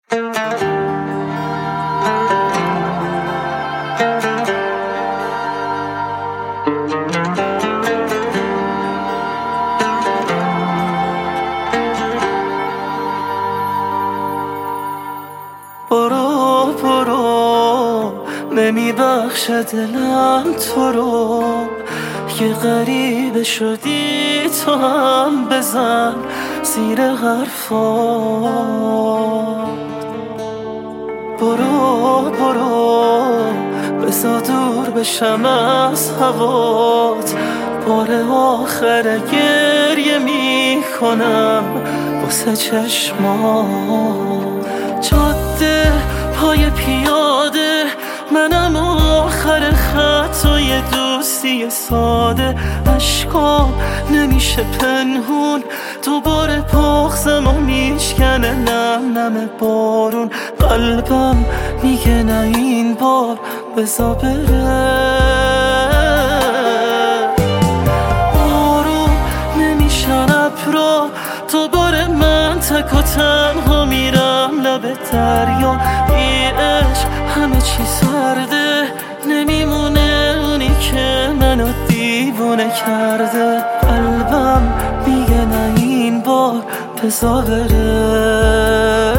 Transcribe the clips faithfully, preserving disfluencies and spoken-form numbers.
برو برو نمیبخشه دلم تو رو، یه غریبه شدی تو هم بزن زیر حرفات. برو برو بزا دور بشم از هوات، بار آخر گریه میکنم واسه چشمات. جاده پای پیاده منم آخر خط و یه دوستی ساده، عشقام نمیشه پنهون دوباره پاخزم و میشکنه نم نم بارون. قلبم میگه نه این بار بزا بره، آروم نمیشن ابرا دوباره من تک و تنها میرم لب دریا. بی عشق همه چی سرده، نمیمونه اونی که منو دیوونه کرده. قلبم میگه نه این بار بزا بره.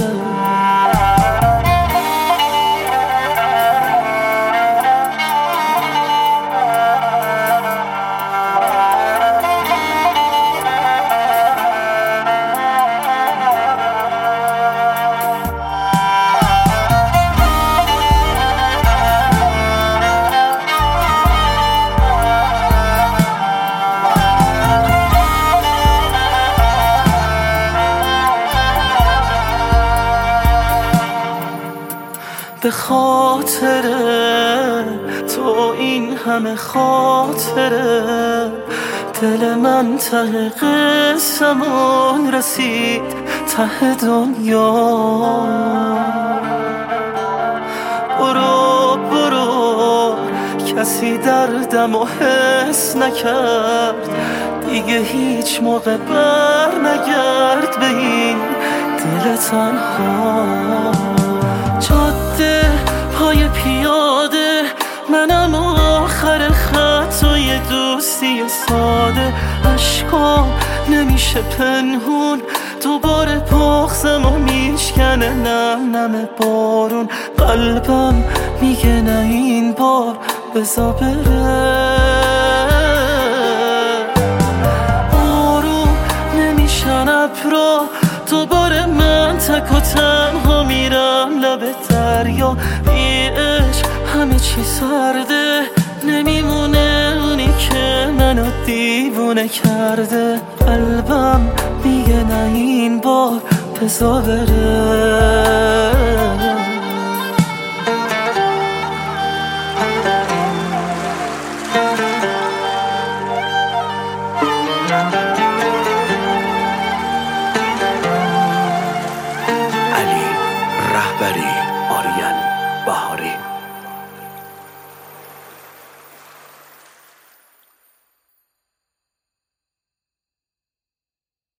به خاطر تو این همه خاطره، دل من ته قسمون رسید ته دنیا. برو برو کسی دردم و حس نکرد دیگه، هیچ موقع بر نگرد به این دل تنها. جاده پای پیاده منم آخر خط و یه دوستی ساده، عشقام نمیشه پنهون دوباره پاخزم و میشکنه نم نم بارون. قلبم میگه نه این بار بزا بره، آروم نمیشن ابرا دوباره من تک و تنها میرم لب دریا. بی عشق همه چی سرده، نمیمونه اونی که منو دیوونه کرده. قلبم میگه نه این بار بزا بره. علی رهبری، آریان بهاری.